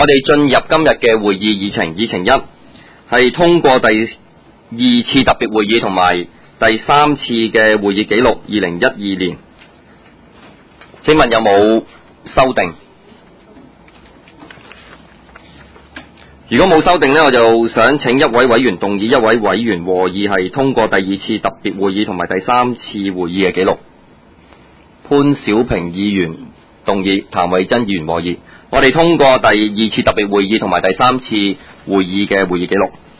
我哋進入今日嘅會議議程，議程一係通過第2次特別會議同埋第3次嘅會議記錄2012年。請問有冇修訂？如果冇修訂呢，我就想請一位委員動議，一位委員和議係通過第2次特別會議同埋第3次會議嘅記錄。潘小平議員動議，譚惠珍議員和議。我哋通過第2次特別會議同埋第3次會議嘅會議記錄。